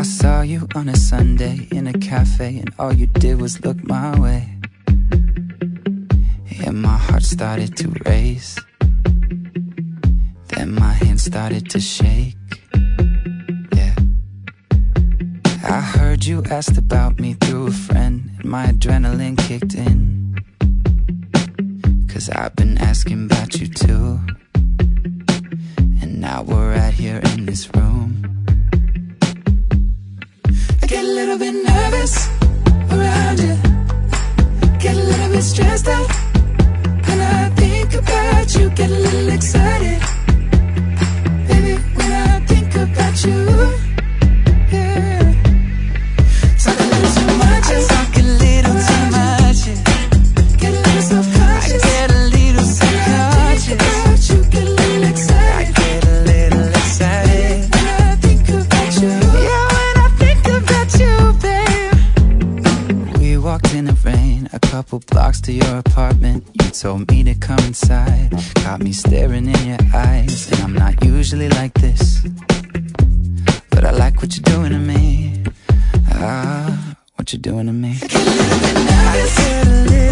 I saw you on a Sunday in a cafe, and all you did was look my way. And my heart started to race. Then my hands started to shake. Yeah. I heard you asked about me through a friend, and my adrenaline kicked in. 'Cause I've been asking about you too. And now we're right here in this room. I get a little bit nervous around you, get a little bit stressed out when I think about you, get a little excited, baby, when I think about you. Yeah. Talk a little too much, I talk a little too much, yeah. Get a little self-conscious, I get a little self-conscious. When I think about you, get a little excited, I get a little excited when I think about you. Yeah, when I think about you, babe. We walked in the rain, a couple blocks to your apartment. You told me to come inside, caught me staring in your eyes. And I'm not usually like this, but I like what you're doing to me. Ah, what you're doing to me. I get a little bit nervous, I get a little